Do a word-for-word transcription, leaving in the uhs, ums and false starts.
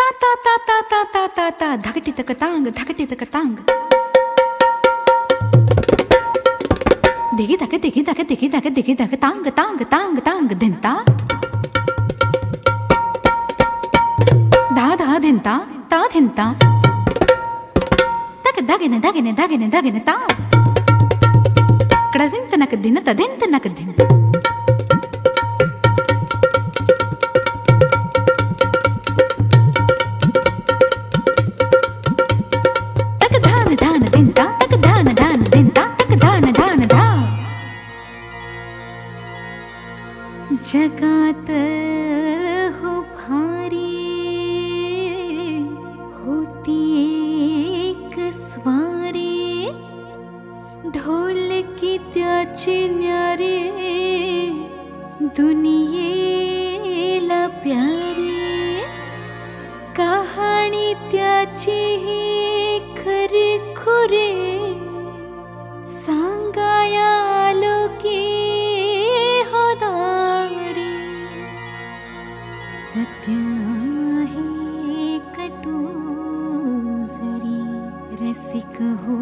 ता ता ता ता ता ता ता धकटी तक तांग धकटी तक तांग दिगी तक दिगी तक दिगी तक दिगी तक तांग तांग तांग तांग धिंता धा धा धिंता ता धिंता तक दगिने दगिने दगिने दगिने ता कडदिंत नक दिन तदिंत नक दिन जगात हो भारी होती एक स्वारी ढोल की त्याची न्यारी दुनियेला प्यारी कहाणी त्याची ही खरी खुरी सांगाया आलो की सत्य आहे कटू जरी रसिक हो